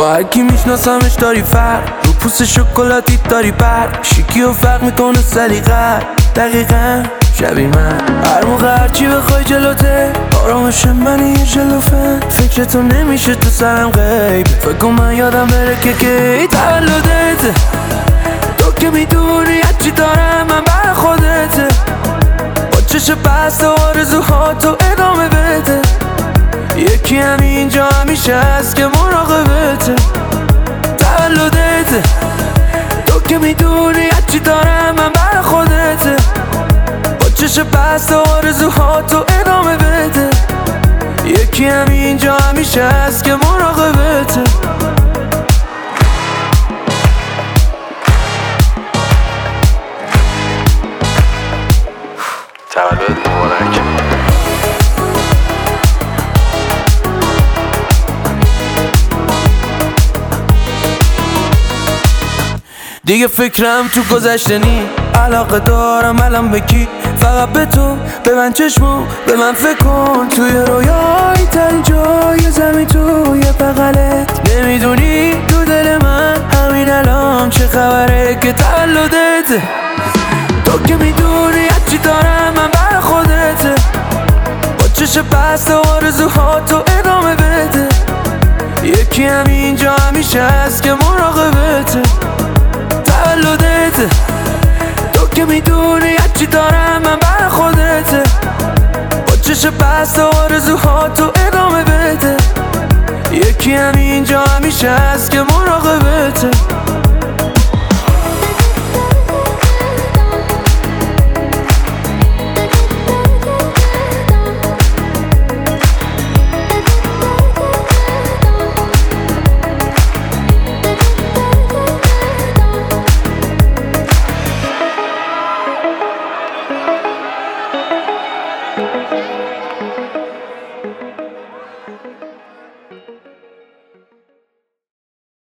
با هرکی میشناسمش داری فرق، رو پوست شکلاتی داری پر، شیکی و فرق میکنه سلیقه دقیقا شبیه من. هر موقع هرچی بخوای جلوته، آرامش منی یه جلوفه، فکرتو نمیشه تو سرم غیب، فکر کن من یادم بره که کی تولدته. تو که میدونی هرچی دارم من بر خودته، با چشم بسته آرزوهاتو ادامه بده. یکی همینجا همیشه هست که مراقبته. تولدته، تو که میدونی هرچی دارم من بر خودته، با چشم بسته آرزوهاتو ادامه بده. یکی همینجا همیشه هست که مراقبته. تولد مبارک. دیگه فکرم تو گذشته نی، علاقه دارم الان به کی؟ فقط به تو، به من چشمو، به من فکر کن. توی رویای تن جای زمین توی بغلت، نمیدونی تو دل من همین الان چه خبره که تولدته. تو که میدونی هرچی دارم من بر خودته، با چشم بسته آرزوهاتو ادامه بده. یکی همینجا همیشه هست که مراقبته. تولدته، تو که میدونی هرچی دارم من بر خودته، با چشم بسته آرزوهاتو ادامه بده. یکی همینجا همیشه هست که مراقبته.